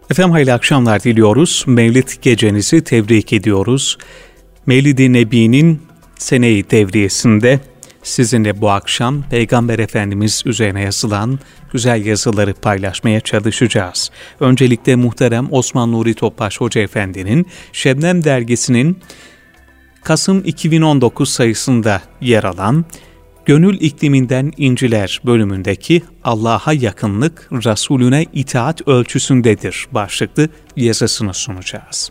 Efendim hayırlı akşamlar diliyoruz. Mevlid gecenizi tebrik ediyoruz. Mevlid-i Nebi'nin sene-i devriyesinde sizinle bu akşam Peygamber Efendimiz üzerine yazılan güzel yazıları paylaşmaya çalışacağız. Öncelikle muhterem Osman Nuri Topbaş Hoca Efendi'nin Şebnem Dergisi'nin Kasım 2019 sayısında yer alan Gönül İkliminden İnciler bölümündeki Allah'a yakınlık, Resulüne itaat ölçüsündedir başlıklı yazısını sunacağız.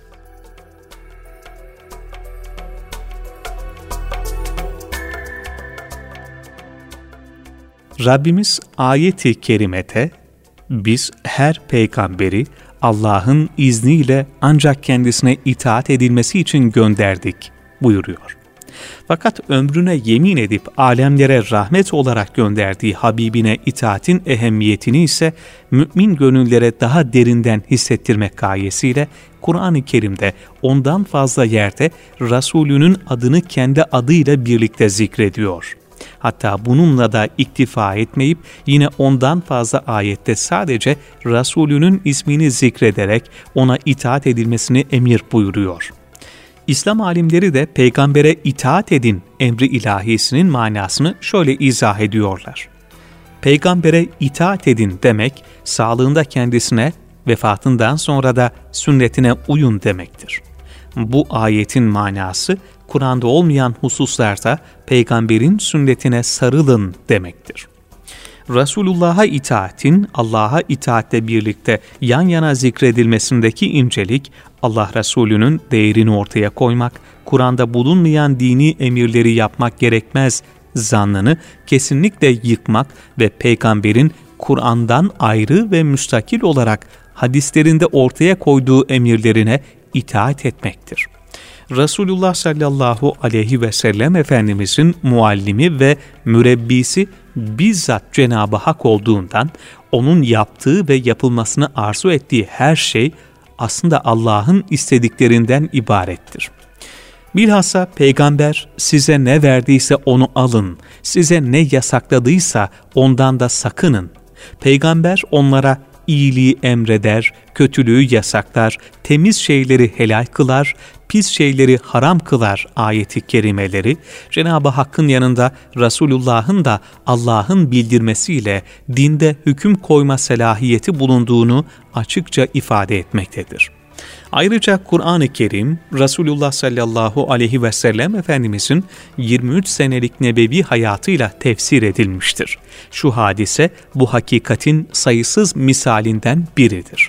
Rabbimiz ayet-i kerimede biz her peygamberi Allah'ın izniyle ancak kendisine itaat edilmesi için gönderdik buyuruyor. Fakat ömrüne yemin edip alemlere rahmet olarak gönderdiği Habibine itaatin ehemmiyetini ise mümin gönüllere daha derinden hissettirmek gayesiyle Kur'an-ı Kerim'de ondan fazla yerde Resulünün adını kendi adıyla birlikte zikrediyor. Hatta bununla da iktifa etmeyip yine ondan fazla ayette sadece Resulünün ismini zikrederek ona itaat edilmesini emir buyuruyor. İslam alimleri de peygambere itaat edin emri ilahisinin manasını şöyle izah ediyorlar. Peygambere itaat edin demek, sağlığında kendisine, vefatından sonra da sünnetine uyun demektir. Bu ayetin manası, Kur'an'da olmayan hususlarda peygamberin sünnetine sarılın demektir. Resulullah'a itaatin Allah'a itaatle birlikte yan yana zikredilmesindeki incelik, Allah Resulü'nün değerini ortaya koymak, Kur'an'da bulunmayan dini emirleri yapmak gerekmez zannını kesinlikle yıkmak ve peygamberin Kur'an'dan ayrı ve müstakil olarak hadislerinde ortaya koyduğu emirlerine itaat etmektir. Resulullah sallallahu aleyhi ve sellem Efendimizin muallimi ve mürebbisi bizzat Cenab-ı Hak olduğundan onun yaptığı ve yapılmasını arzu ettiği her şey aslında Allah'ın istediklerinden ibarettir. Bilhassa peygamber size ne verdiyse onu alın, size ne yasakladıysa ondan da sakının. Peygamber onlara iyiliği emreder, kötülüğü yasaklar, temiz şeyleri helal kılar, pis şeyleri haram kılar ayeti kerimeleri, Cenab-ı Hakk'ın yanında Resulullah'ın da Allah'ın bildirmesiyle dinde hüküm koyma selahiyeti bulunduğunu açıkça ifade etmektedir. Ayrıca Kur'an-ı Kerim, Resulullah sallallahu aleyhi ve sellem Efendimizin 23 senelik nebevi hayatıyla tefsir edilmiştir. Şu hadise bu hakikatin sayısız misalinden biridir.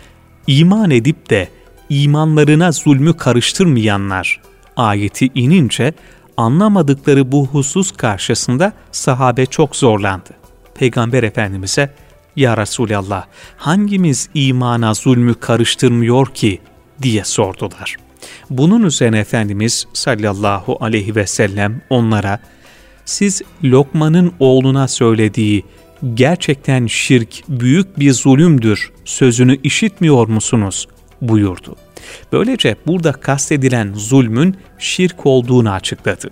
İman edip de imanlarına zulmü karıştırmayanlar ayeti inince anlamadıkları bu husus karşısında sahabe çok zorlandı. Peygamber Efendimiz'e "Ya Resulallah, hangimiz imana zulmü karıştırmıyor ki?" diye sordular. Bunun üzerine Efendimiz sallallahu aleyhi ve sellem onlara "Siz Lokman'ın oğluna söylediği gerçekten şirk büyük bir zulümdür sözünü işitmiyor musunuz?" buyurdu. Böylece burada kastedilen zulmün şirk olduğunu açıkladı.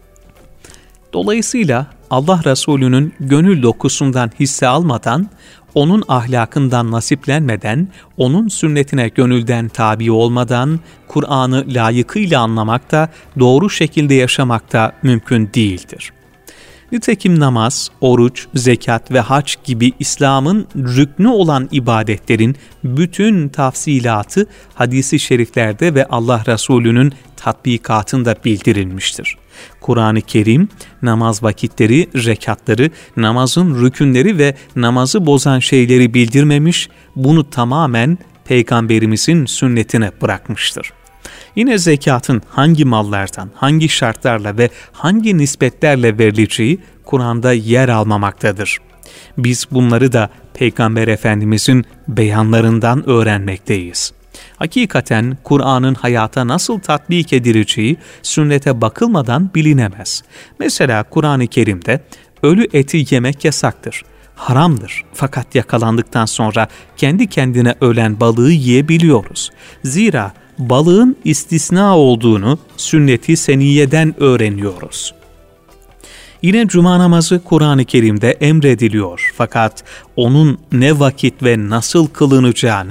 Dolayısıyla Allah Resulü'nün gönül dokusundan hisse almadan, onun ahlakından nasiplenmeden, onun sünnetine gönülden tabi olmadan, Kur'an'ı layıkıyla anlamak da, doğru şekilde yaşamak da mümkün değildir. Nitekim namaz, oruç, zekat ve hac gibi İslam'ın rüknü olan ibadetlerin bütün tafsilatı hadis-i şeriflerde ve Allah Resulü'nün tatbikatında bildirilmiştir. Kur'an-ı Kerim, namaz vakitleri, rekatları, namazın rükünleri ve namazı bozan şeyleri bildirmemiş, bunu tamamen Peygamberimizin sünnetine bırakmıştır. Yine zekatın hangi mallardan, hangi şartlarla ve hangi nispetlerle verileceği Kur'an'da yer almamaktadır. Biz bunları da Peygamber Efendimizin beyanlarından öğrenmekteyiz. Hakikaten Kur'an'ın hayata nasıl tatbik edileceği sünnete bakılmadan bilinemez. Mesela Kur'an-ı Kerim'de ölü eti yemek yasaktır, haramdır. Fakat yakalandıktan sonra kendi kendine ölen balığı yiyebiliyoruz. Zira balığın istisna olduğunu sünnet-i seniyeden öğreniyoruz. Yine cuma namazı Kur'an-ı Kerim'de emrediliyor fakat onun ne vakit ve nasıl kılınacağını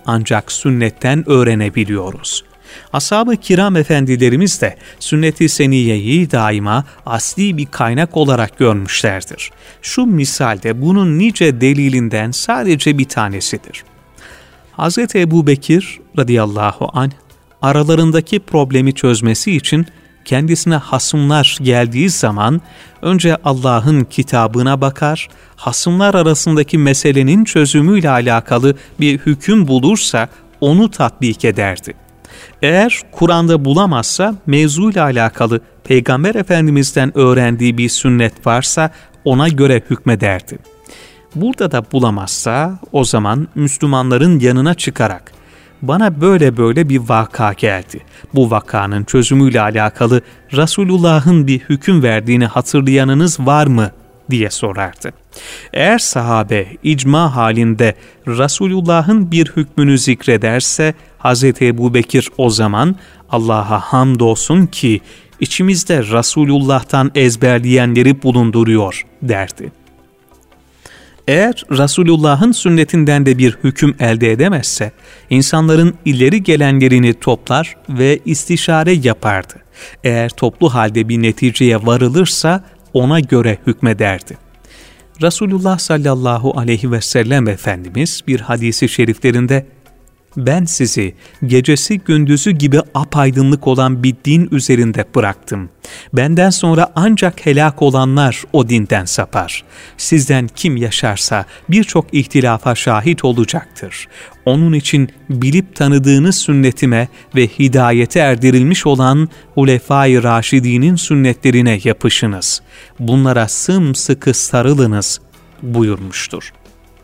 ancak sünnetten öğrenebiliyoruz. Ashab-ı kiram efendilerimiz de sünnet-i seniyyeyi daima asli bir kaynak olarak görmüşlerdir. Şu misalde bunun nice delilinden sadece bir tanesidir. Hz. Ebu Bekir radıyallahu anh aralarındaki problemi çözmesi için kendisine hasımlar geldiği zaman önce Allah'ın kitabına bakar, hasımlar arasındaki meselenin çözümüyle alakalı bir hüküm bulursa onu tatbik ederdi. Eğer Kur'an'da bulamazsa mevzuyla alakalı Peygamber Efendimiz'den öğrendiği bir sünnet varsa ona göre hükmederdi. Burada da bulamazsa o zaman Müslümanların yanına çıkarak bana böyle bir vaka geldi. Bu vakanın çözümüyle alakalı Resulullah'ın bir hüküm verdiğini hatırlayanınız var mı diye sorardı. Eğer sahabe icma halinde Resulullah'ın bir hükmünü zikrederse Hz. Ebu Bekir o zaman Allah'a hamdolsun ki içimizde Resulullah'tan ezberleyenleri bulunduruyor derdi. Eğer Resulullah'ın sünnetinden de bir hüküm elde edemezse, insanların ileri gelenlerini toplar ve istişare yapardı. Eğer toplu halde bir neticeye varılırsa ona göre hükmederdi. Resulullah sallallahu aleyhi ve sellem Efendimiz bir hadisi şeriflerinde, "Ben sizi gecesi gündüzü gibi apaydınlık olan bir din üzerinde bıraktım. Benden sonra ancak helak olanlar o dinden sapar. Sizden kim yaşarsa birçok ihtilafa şahit olacaktır. Onun için bilip tanıdığınız sünnetime ve hidayete erdirilmiş olan Hulefai Raşidinin sünnetlerine yapışınız. Bunlara sımsıkı sarılınız" buyurmuştur.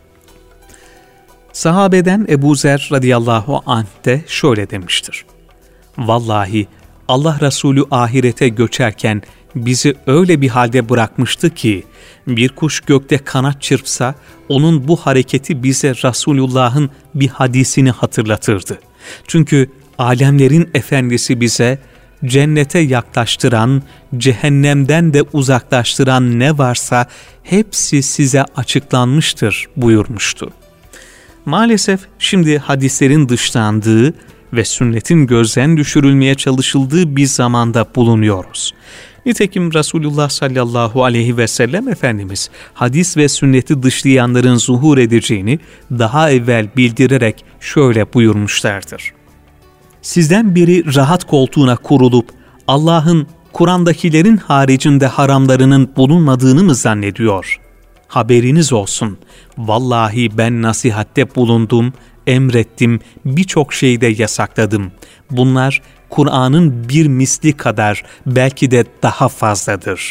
Sahabeden Ebu Zer radıyallahu anh de şöyle demiştir. "Vallahi Allah Resulü ahirete göçerken bizi öyle bir halde bırakmıştı ki bir kuş gökte kanat çırpsa onun bu hareketi bize Resulullah'ın bir hadisini hatırlatırdı. Çünkü alemlerin efendisi bize cennete yaklaştıran, cehennemden de uzaklaştıran ne varsa hepsi size açıklanmıştır" buyurmuştu. Maalesef şimdi hadislerin dışlandığı ve sünnetin gözden düşürülmeye çalışıldığı bir zamanda bulunuyoruz. Nitekim Resulullah sallallahu aleyhi ve sellem Efendimiz hadis ve sünneti dışlayanların zuhur edeceğini daha evvel bildirerek şöyle buyurmuşlardır. "Sizden biri rahat koltuğuna kurulup Allah'ın Kur'an'dakilerin haricinde haramlarının bulunmadığını mı zannediyor? Haberiniz olsun, vallahi ben nasihatte bulundum, emrettim, birçok şeyde yasakladım. Bunlar Kur'an'ın bir misli kadar, belki de daha fazladır.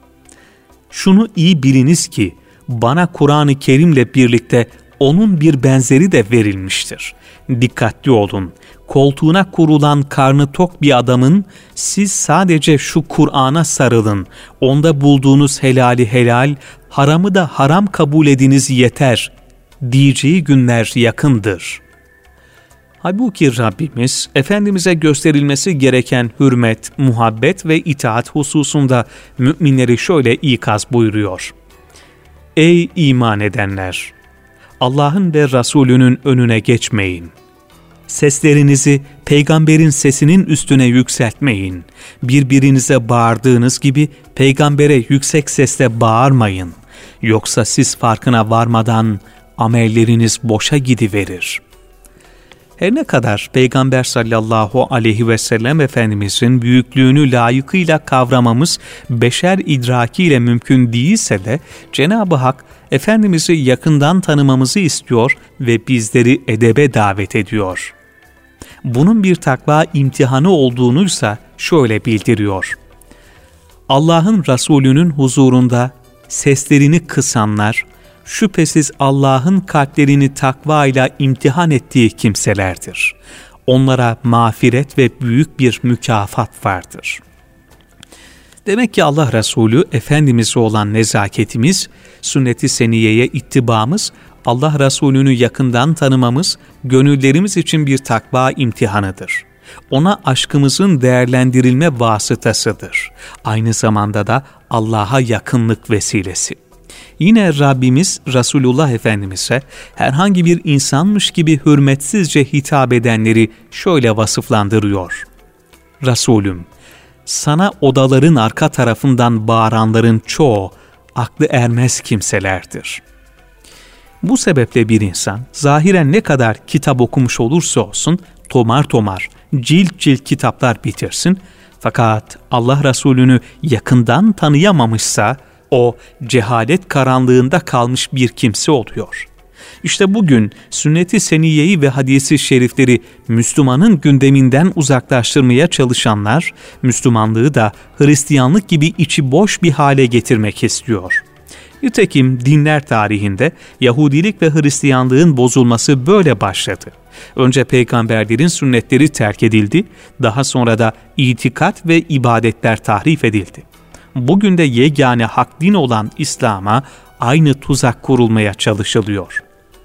Şunu iyi biliniz ki, bana Kur'an-ı Kerim'le birlikte onun bir benzeri de verilmiştir. Dikkatli olun, koltuğuna kurulan karnı tok bir adamın, siz sadece şu Kur'an'a sarılın, onda bulduğunuz helali helal, haramı da haram kabul ediniz yeter diyeceği günler yakındır." Halbuki Rabbimiz, Efendimiz'e gösterilmesi gereken hürmet, muhabbet ve itaat hususunda müminleri şöyle ikaz buyuruyor. "Ey iman edenler! Allah'ın ve Resulünün önüne geçmeyin. Seslerinizi peygamberin sesinin üstüne yükseltmeyin. Birbirinize bağırdığınız gibi peygambere yüksek sesle bağırmayın. Yoksa siz farkına varmadan amelleriniz boşa gidiverir." Her ne kadar Peygamber sallallahu aleyhi ve sellem Efendimizin büyüklüğünü layıkıyla kavramamız beşer idrakiyle mümkün değilse de Cenab-ı Hak Efendimiz'i yakından tanımamızı istiyor ve bizleri edebe davet ediyor. Bunun bir takva imtihanı olduğunuysa şöyle bildiriyor. Allah'ın Resulü'nün huzurunda seslerini kısanlar, şüphesiz Allah'ın kalplerini takvayla imtihan ettiği kimselerdir. Onlara mağfiret ve büyük bir mükafat vardır. Demek ki Allah Resulü Efendimiz'e olan nezaketimiz, sünnet-i seniyeye ittibamız, Allah Resulü'nü yakından tanımamız, gönüllerimiz için bir takva imtihanıdır. Ona aşkımızın değerlendirilme vasıtasıdır. Aynı zamanda da Allah'a yakınlık vesilesi. Yine Rabbimiz Resulullah Efendimiz'e herhangi bir insanmış gibi hürmetsizce hitap edenleri şöyle vasıflandırıyor. Resulüm, sana odaların arka tarafından bağıranların çoğu aklı ermez kimselerdir. Bu sebeple bir insan zahiren ne kadar kitap okumuş olursa olsun tomar tomar, cilt cilt kitaplar bitirsin, fakat Allah Resulü'nü yakından tanıyamamışsa o cehalet karanlığında kalmış bir kimse oluyor. İşte bugün sünnet-i seniyyeyi ve hadisi şerifleri Müslümanın gündeminden uzaklaştırmaya çalışanlar, Müslümanlığı da Hristiyanlık gibi içi boş bir hale getirmek istiyor. Nitekim dinler tarihinde Yahudilik ve Hristiyanlığın bozulması böyle başladı. Önce peygamberlerin sünnetleri terk edildi, daha sonra da itikat ve ibadetler tahrif edildi. Bugün de yegane hak din olan İslam'a aynı tuzak kurulmaya çalışılıyor.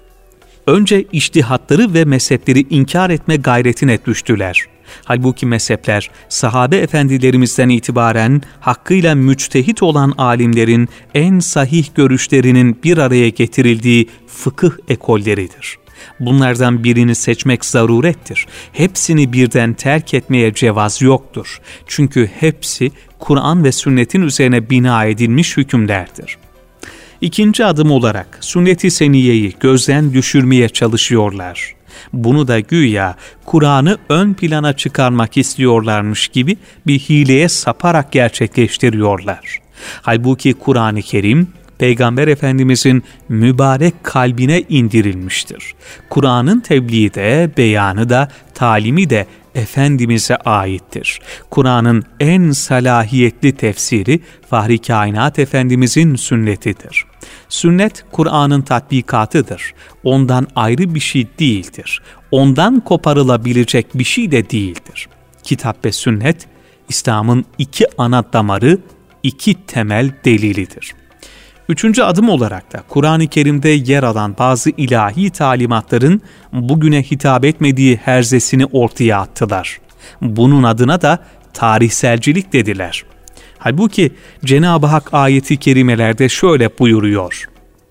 Önce içtihatları ve mezhepleri inkar etme gayretine düştüler. Halbuki mezhepler sahabe efendilerimizden itibaren hakkıyla müçtehit olan alimlerin en sahih görüşlerinin bir araya getirildiği fıkıh ekolleridir. Bunlardan birini seçmek zarurettir. Hepsini birden terk etmeye cevaz yoktur. Çünkü hepsi Kur'an ve sünnetin üzerine bina edilmiş hükümlerdir. İkinci adım olarak sünnet-i seniyyeyi gözden düşürmeye çalışıyorlar. Bunu da güya Kur'an'ı ön plana çıkarmak istiyorlarmış gibi bir hileye saparak gerçekleştiriyorlar. Halbuki Kur'an-ı Kerim, Peygamber Efendimizin mübarek kalbine indirilmiştir. Kur'an'ın tebliği de, beyanı da, talimi de Efendimiz'e aittir. Kur'an'ın en salahiyetli tefsiri Fahri Kainat Efendimizin sünnetidir. Sünnet, Kur'an'ın tatbikatıdır. Ondan ayrı bir şey değildir. Ondan koparılabilecek bir şey de değildir. Kitap ve sünnet, İslam'ın iki ana damarı, iki temel delilidir. Üçüncü adım olarak da Kur'an-ı Kerim'de yer alan bazı ilahi talimatların bugüne hitap etmediği herzesini ortaya attılar. Bunun adına da tarihselcilik dediler. Halbuki Cenab-ı Hak ayeti kerimelerde şöyle buyuruyor.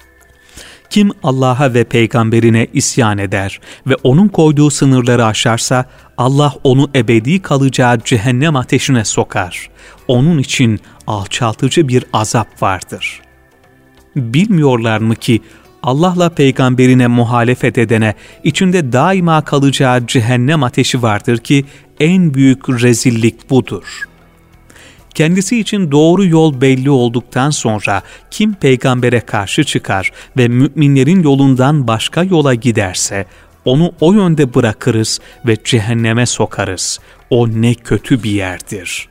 Kim Allah'a ve peygamberine isyan eder ve onun koyduğu sınırları aşarsa Allah onu ebedi kalacağı cehennem ateşine sokar. Onun için alçaltıcı bir azap vardır. Bilmiyorlar mı ki Allah'la peygamberine muhalefet edene içinde daima kalacağı cehennem ateşi vardır ki en büyük rezillik budur. Kendisi için doğru yol belli olduktan sonra kim peygambere karşı çıkar ve müminlerin yolundan başka yola giderse onu o yönde bırakırız ve cehenneme sokarız. O ne kötü bir yerdir.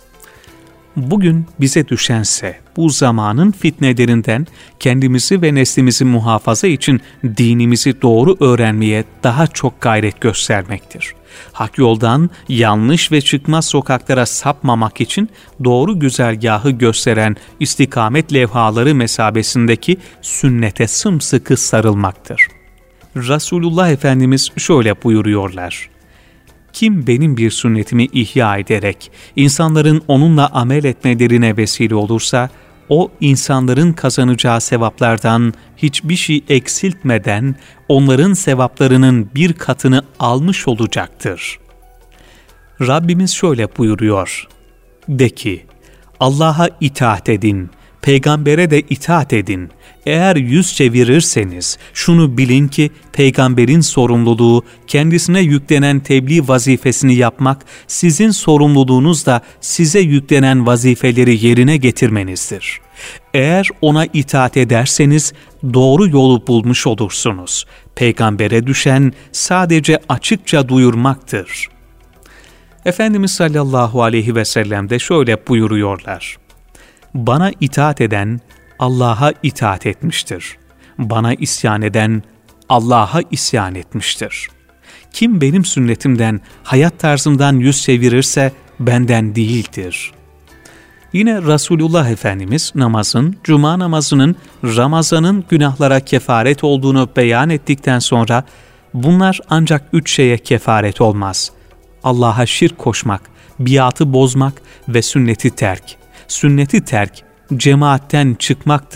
Bugün bize düşense bu zamanın fitnelerinden kendimizi ve neslimizi muhafaza için dinimizi doğru öğrenmeye daha çok gayret göstermektir. Hak yoldan yanlış ve çıkmaz sokaklara sapmamak için doğru güzergahı gösteren istikamet levhaları mesabesindeki sünnete sımsıkı sarılmaktır. Resulullah Efendimiz şöyle buyuruyorlar. Kim benim bir sünnetimi ihya ederek insanların onunla amel etmelerine vesile olursa, o insanların kazanacağı sevaplardan hiçbir şey eksiltmeden onların sevaplarının bir katını almış olacaktır. Rabbimiz şöyle buyuruyor. De ki, Allah'a itaat edin, peygambere de itaat edin. Eğer yüz çevirirseniz şunu bilin ki peygamberin sorumluluğu kendisine yüklenen tebliğ vazifesini yapmak, sizin sorumluluğunuz da size yüklenen vazifeleri yerine getirmenizdir. Eğer ona itaat ederseniz doğru yolu bulmuş olursunuz. Peygambere düşen sadece açıkça duyurmaktır. Efendimiz sallallahu aleyhi ve sellem de şöyle buyuruyorlar. Bana itaat eden Allah'a itaat etmiştir. Bana isyan eden Allah'a isyan etmiştir. Kim benim sünnetimden, hayat tarzımdan yüz çevirirse benden değildir. Yine Resulullah Efendimiz namazın, cuma namazının, Ramazan'ın günahlara kefaret olduğunu beyan ettikten sonra bunlar ancak 3 şeye kefaret olmaz. Allah'a şirk koşmak, biatı bozmak ve sünneti terk. Sünneti terk, cemaatten çıkmaktır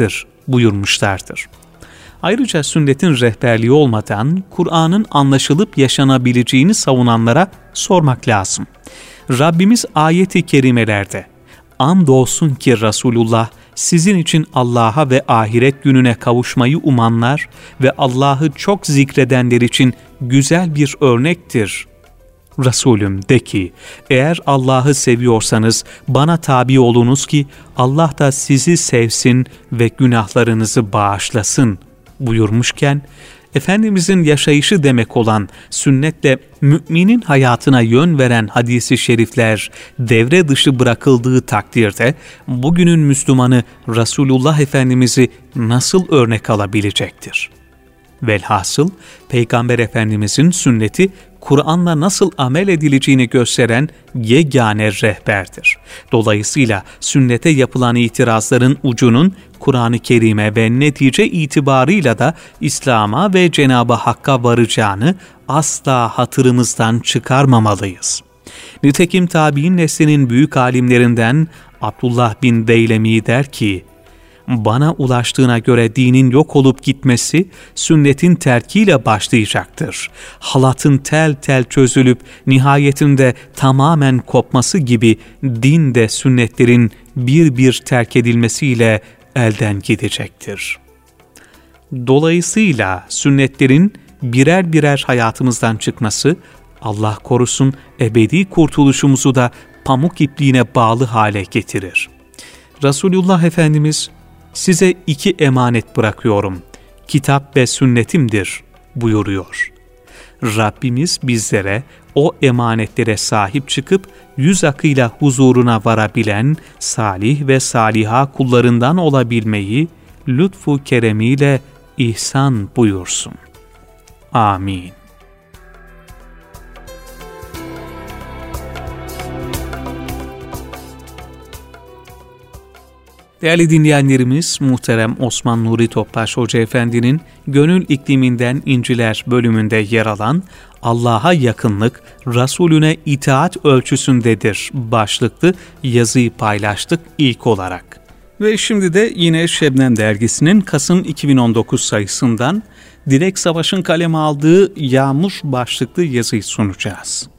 buyurmuşlardır. Ayrıca sünnetin rehberliği olmadan Kur'an'ın anlaşılıp yaşanabileceğini savunanlara sormak lazım. Rabbimiz ayet-i kerimelerde "Andolsun ki Resulullah sizin için Allah'a ve ahiret gününe kavuşmayı umanlar ve Allah'ı çok zikredenler için güzel bir örnektir. Resulüm de ki, eğer Allah'ı seviyorsanız bana tabi olunuz ki Allah da sizi sevsin ve günahlarınızı bağışlasın" buyurmuşken, Efendimizin yaşayışı demek olan sünnetle müminin hayatına yön veren hadis-i şerifler devre dışı bırakıldığı takdirde bugünün Müslümanı Resulullah Efendimiz'i nasıl örnek alabilecektir? Velhasıl Peygamber Efendimizin sünneti Kur'an'la nasıl amel edileceğini gösteren yegane rehberdir. Dolayısıyla sünnete yapılan itirazların ucunun Kur'an-ı Kerim'e ve netice itibarıyla da İslam'a ve Cenab-ı Hakk'a varacağını asla hatırımızdan çıkarmamalıyız. Nitekim tabi'in neslinin büyük alimlerinden Abdullah bin Deylemi der ki, "Bana ulaştığına göre dinin yok olup gitmesi sünnetin terkiyle başlayacaktır. Halatın tel tel çözülüp nihayetinde tamamen kopması gibi din de sünnetlerin bir bir terk edilmesiyle elden gidecektir." Dolayısıyla sünnetlerin birer birer hayatımızdan çıkması, Allah korusun, ebedi kurtuluşumuzu da pamuk ipliğine bağlı hale getirir. Resulullah Efendimiz, "Size 2 emanet bırakıyorum, kitap ve sünnetimdir" buyuruyor. Rabbimiz bizlere o emanetlere sahip çıkıp yüz akıyla huzuruna varabilen salih ve saliha kullarından olabilmeyi lütfu keremiyle ihsan buyursun. Amin. Değerli dinleyenlerimiz, muhterem Osman Nuri Topbaş Hoca Efendi'nin Gönül İkliminden İnciler bölümünde yer alan "Allah'a yakınlık, Resulüne itaat ölçüsündedir" başlıklı yazıyı paylaştık ilk olarak. Ve şimdi de yine Şebnem Dergisi'nin Kasım 2019 sayısından Dilek Savaş'ın kaleme aldığı Yağmur başlıklı yazıyı sunacağız.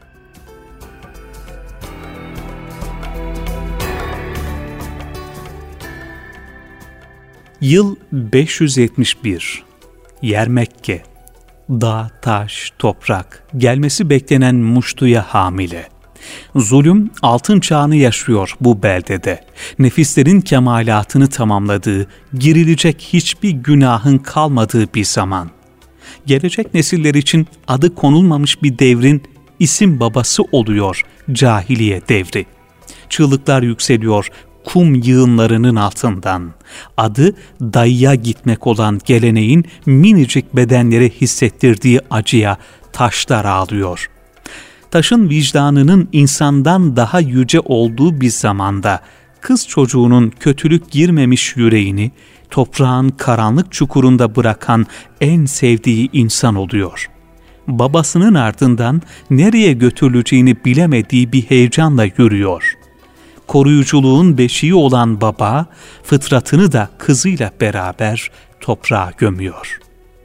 Yıl 571. Yer Mekke. Dağ, taş, toprak. Gelmesi beklenen Muştu'ya hamile. Zulüm altın çağını yaşıyor bu beldede. Nefislerin kemalatını tamamladığı, girilecek hiçbir günahın kalmadığı bir zaman. Gelecek nesiller için adı konulmamış bir devrin isim babası oluyor cahiliye devri. Çığlıklar yükseliyor kum yığınlarının altından. Adı dayıya gitmek olan geleneğin minicik bedenleri hissettirdiği acıya taşlar ağlıyor. Taşın vicdanının insandan daha yüce olduğu bir zamanda kız çocuğunun kötülük girmemiş yüreğini toprağın karanlık çukurunda bırakan en sevdiği insan oluyor. Babasının ardından nereye götürüleceğini bilemediği bir heyecanla yürüyor. Koruyuculuğun beşiği olan baba, fıtratını da kızıyla beraber toprağa gömüyor.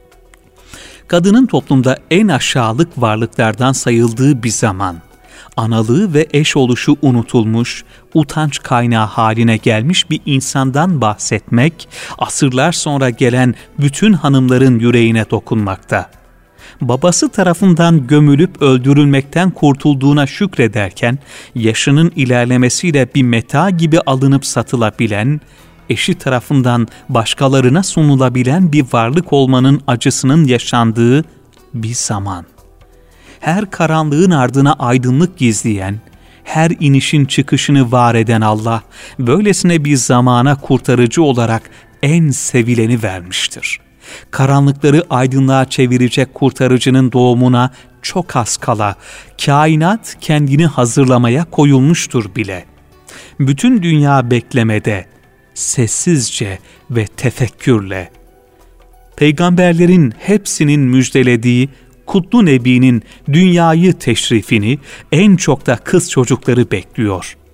Kadının toplumda en aşağılık varlıklardan sayıldığı bir zaman, analığı ve eş oluşu unutulmuş, utanç kaynağı haline gelmiş bir insandan bahsetmek, asırlar sonra gelen bütün hanımların yüreğine dokunmakta. Babası tarafından gömülüp öldürülmekten kurtulduğuna şükrederken, yaşının ilerlemesiyle bir meta gibi alınıp satılabilen, eşi tarafından başkalarına sunulabilen bir varlık olmanın acısının yaşandığı bir zaman. Her karanlığın ardına aydınlık gizleyen, her inişin çıkışını var eden Allah, böylesine bir zamana kurtarıcı olarak en sevileni vermiştir. Karanlıkları aydınlığa çevirecek kurtarıcının doğumuna çok az kala, kainat kendini hazırlamaya koyulmuştur bile. Bütün dünya beklemede, sessizce ve tefekkürle. Peygamberlerin hepsinin müjdelediği Kutlu Nebi'nin dünyayı teşrifini en çok da kız çocukları bekliyor.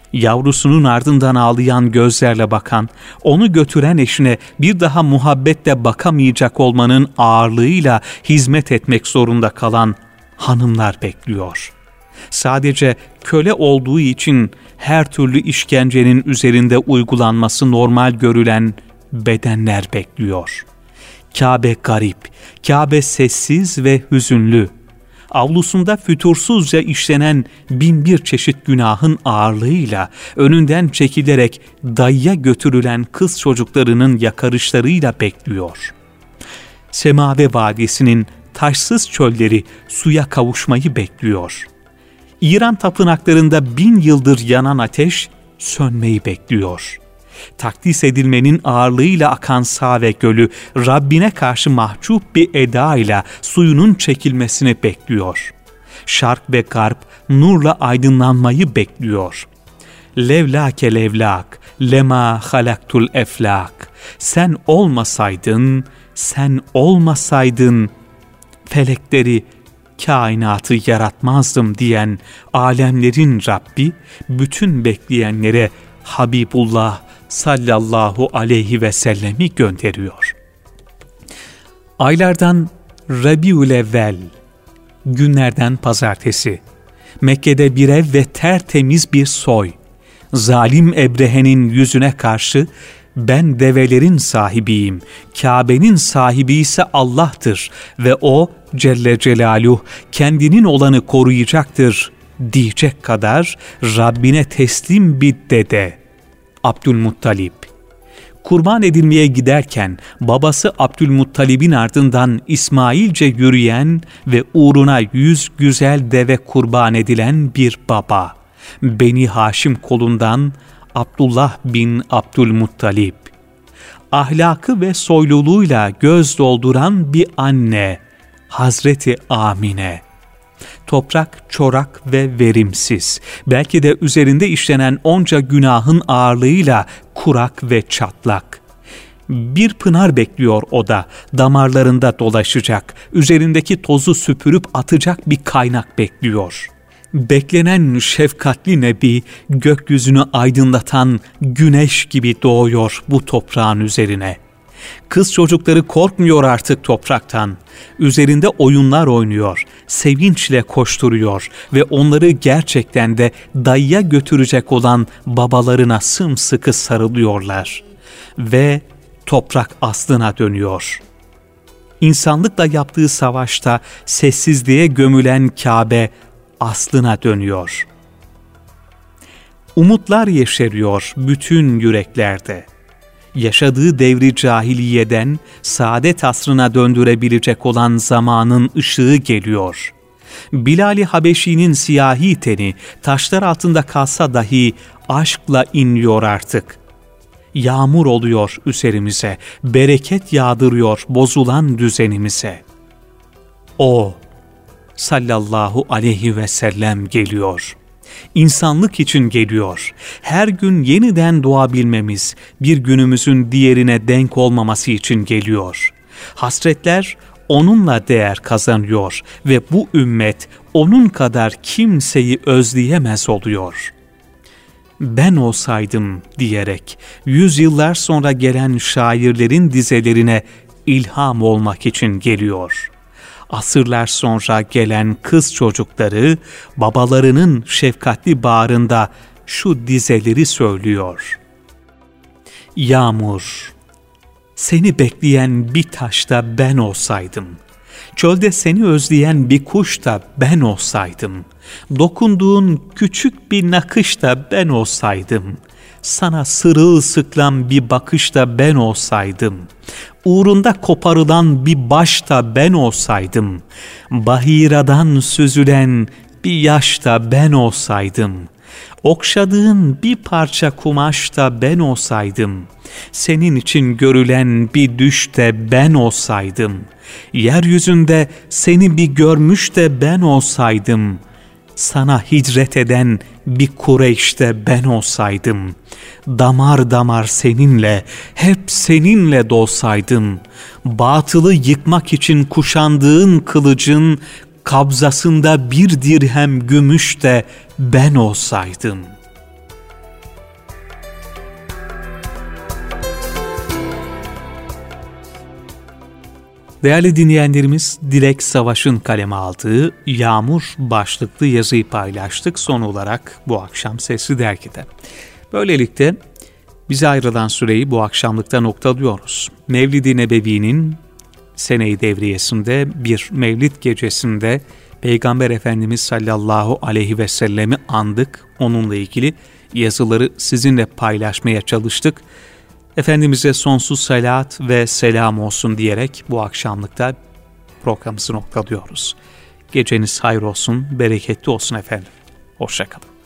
Yavrusunun ardından ağlayan gözlerle bakan, onu götüren eşine bir daha muhabbetle bakamayacak olmanın ağırlığıyla hizmet etmek zorunda kalan hanımlar bekliyor. Sadece köle olduğu için her türlü işkencenin üzerinde uygulanması normal görülen bedenler bekliyor. Kabe garip, Kabe sessiz ve hüzünlü. Avlusunda fütursuzca işlenen 1001 çeşit günahın ağırlığıyla önünden çekilerek dayıya götürülen kız çocuklarının yakarışlarıyla bekliyor. Semave Vadisi'nin taşsız çölleri suya kavuşmayı bekliyor. İran tapınaklarında 1000 yıldır yanan ateş sönmeyi bekliyor. Takdis edilmenin ağırlığıyla akan Save Gölü Rabbine karşı mahcup bir edayla suyunun çekilmesini bekliyor. Şark ve garp nurla aydınlanmayı bekliyor. Levlake levlak, lema halaktul eflak. Sen olmasaydın, felekleri, kainatı yaratmazdım diyen alemlerin Rabbi, bütün bekleyenlere Habibullah sallallahu aleyhi ve sellemi gönderiyor. Aylardan Rabiülevvel, günlerden pazartesi, Mekke'de bir ev ve tertemiz bir soy, zalim Ebrehe'nin yüzüne karşı, ben develerin sahibiyim, Kabe'nin sahibi ise Allah'tır ve O Celle Celaluhu kendinin olanı koruyacaktır diyecek kadar Rabbine teslim bir dede, Abdülmuttalip. Kurban edilmeye giderken babası Abdülmuttalib'in ardından İsmailce yürüyen ve uğruna 100 güzel deve kurban edilen bir baba. Beni Haşim kolundan Abdullah bin Abdülmuttalib. Ahlakı ve soyluluğuyla göz dolduran bir anne, Hazreti Amine. Toprak, çorak ve verimsiz. Belki de üzerinde işlenen onca günahın ağırlığıyla kurak ve çatlak. Bir pınar bekliyor o da, damarlarında dolaşacak, üzerindeki tozu süpürüp atacak bir kaynak bekliyor. Beklenen şefkatli Nebi, gökyüzünü aydınlatan güneş gibi doğuyor bu toprağın üzerine. Kız çocukları korkmuyor artık topraktan. Üzerinde oyunlar oynuyor, sevinçle koşturuyor ve onları gerçekten de dayıya götürecek olan babalarına sımsıkı sarılıyorlar. Ve toprak aslına dönüyor. İnsanlıkla yaptığı savaşta sessizliğe gömülen Kabe aslına dönüyor. Umutlar yeşeriyor bütün yüreklerde. Yaşadığı devri cahiliyeden saadet asrına döndürebilecek olan zamanın ışığı geliyor. Bilal-i Habeşi'nin siyahi teni taşlar altında kalsa dahi aşkla inliyor artık. Yağmur oluyor üzerimize, bereket yağdırıyor bozulan düzenimize. O sallallahu aleyhi ve sellem geliyor. İnsanlık için geliyor. Her gün yeniden doğabilmemiz, bir günümüzün diğerine denk olmaması için geliyor. Hasretler onunla değer kazanıyor ve bu ümmet onun kadar kimseyi özleyemez oluyor. Ben olsaydım diyerek yüzyıllar sonra gelen şairlerin dizelerine ilham olmak için geliyor. Asırlar sonra gelen kız çocukları babalarının şefkatli bağrında şu dizeleri söylüyor. Yağmur, seni bekleyen bir taşta ben olsaydım. Çölde seni özleyen bir kuş da ben olsaydım. Dokunduğun küçük bir nakış da ben olsaydım. Sana sırılsıklam bir bakış da ben olsaydım. Uğrunda koparılan bir baş da ben olsaydım. Bahiradan süzülen bir yaş da ben olsaydım. Okşadığın bir parça kumaş da ben olsaydım. Senin için görülen bir düş de ben olsaydım. Yeryüzünde seni bir görmüş de ben olsaydım. Sana hicret eden bir Kureyş'te ben olsaydım. Damar damar seninle, hep seninle dolsaydım. Batılı yıkmak için kuşandığın kılıcın kabzasında bir dirhem gümüş de ben olsaydım. Değerli dinleyenlerimiz, Dilek Savaş'ın kaleme aldığı Yağmur başlıklı yazıyı paylaştık son olarak bu akşam Sesli Dergi'de. Böylelikle bize ayrılan süreyi bu akşamlıkta noktalıyoruz. Mevlid-i Nebevi'nin sene-i devriyesinde bir mevlid gecesinde Peygamber Efendimiz sallallahu aleyhi ve sellemi andık. Onunla ilgili yazıları sizinle paylaşmaya çalıştık. Efendimiz'e sonsuz salat ve selam olsun diyerek bu akşamlıkta programımızı noktalıyoruz. Geceniz hayır olsun, bereketli olsun efendim. Hoşça kalın.